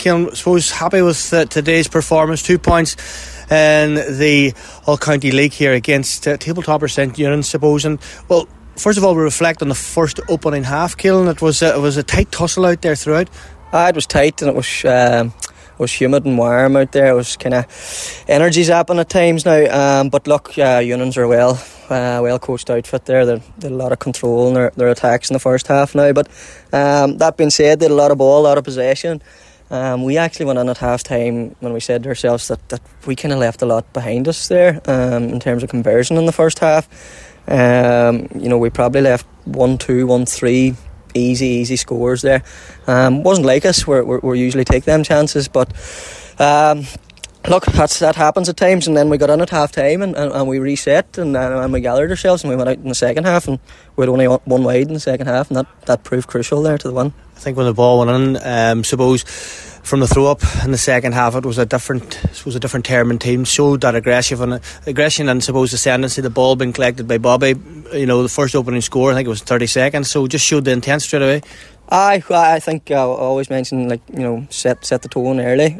Ciaran, I suppose happy with today's performance. 2 points in the All-County League here against table-topper St Eunan's, suppose. And, well, first of all, we reflect on the first opening half, Ciaran. It was a tight tussle out there throughout. It was tight, and it was humid and warm out there. It was kind of energy zapping at times now. But look, Eunan's are well coached outfit there. They had a lot of control in their attacks in the first half now. But that being said, they had a lot of ball, a lot of possession. We actually went in at half time when we said to ourselves that we kind of left a lot behind us there in terms of conversion in the first half. We probably left 1-2, 1-3 easy scores there. Wasn't like us. We usually take them chances, but look, that happens at times. And then we got in at half time and we reset and we gathered ourselves and we went out in the second half, and we had only one wide in the second half, and that proved crucial there to the win. I think when the ball went in, suppose from the throw up in the second half, it was a different term and team showed that aggression and suppose ascendancy. The ball being collected by Bobby, the first opening score, I think it was 30 seconds, so just showed the intent straight away. I think I always mention set the tone early.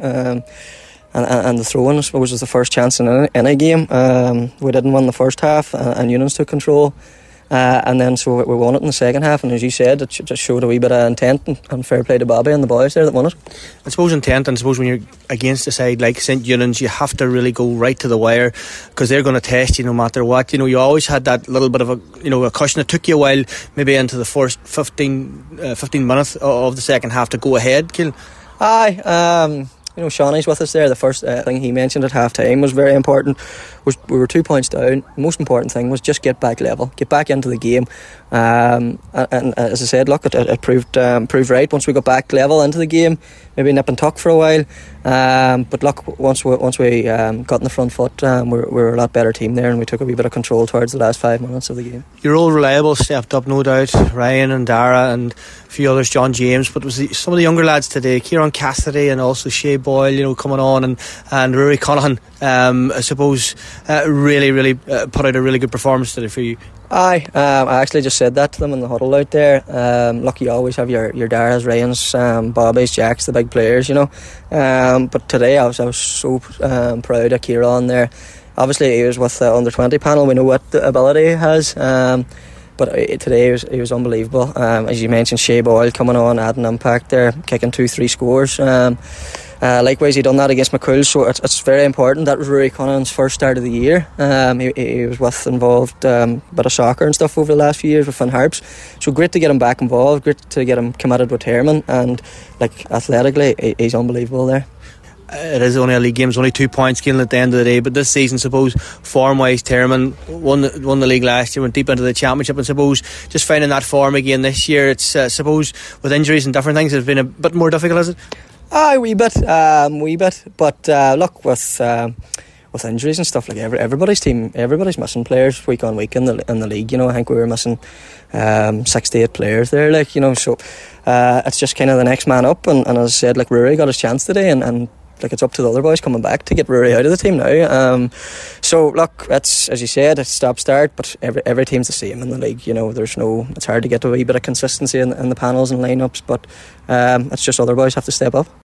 And the throw-in, I suppose, was the first chance in a game. We didn't win the first half, and Eunan's took control. And then so we won it in the second half, and as you said, it just showed a wee bit of intent and fair play to Bobby and the boys there that won it. I suppose intent, and I suppose when you're against a side like St Eunan's, you have to really go right to the wire, because they're going to test you no matter what. You always had that little bit of a cushion. It took you a while, maybe into the first 15 minutes of the second half, to go ahead, Ciaran. Shawnee's with us there. The first thing he mentioned at half time was very important. We were 2 points down. The most important thing was just get back level, get back into the game. And as I said, look, it proved right once we got back level into the game. Maybe nip and tuck for a while. But look, once we got in the front foot, we were a lot better team there, and we took a wee bit of control towards the last 5 minutes of the game. Your old reliable stepped up, no doubt. Ryan and Dara and a few others, John James. But was some of the younger lads today, Kieran Cassidy and also Shea Boyle, coming on, and Rory Connolly, I suppose, really put out a really good performance today for you. I actually just said that to them in the huddle out there. Look, you always have your Dara's, Ryans, Bobby's, Jacks, the big players, but today I was so proud of Kieran there. Obviously he was with the under-20 panel. We know what the ability he has, but today he was unbelievable. As you mentioned, Shea Boyle coming on, adding impact there, kicking 2-3 scores. Likewise, he done that against McCool, so it's very important. That was Rory Connolly's first start of the year. He was involved a bit of soccer and stuff over the last few years with Finn Harps, so great to get him back involved, great to get him committed with Tearman, and athletically he's unbelievable there. It is only a league game, it's only 2 points, Ciaran, at the end of the day, but this season, suppose, form-wise, Tearman won the league last year, went deep into the championship, and suppose just finding that form again this year, it's suppose with injuries and different things, it's been a bit more difficult, has it? A wee bit, but look, with injuries and stuff, like everybody's missing players week on week in the league. I think we were missing 6 to 8 players there, so it's just kind of the next man up, and as I said, Rory got his chance today, and it's up to the other boys coming back to get Rory out of the team now. So look, it's, as you said, it's stop-start, but every team's the same in the league. It's hard to get a wee bit of consistency in the panels and lineups, but it's just other boys have to step up.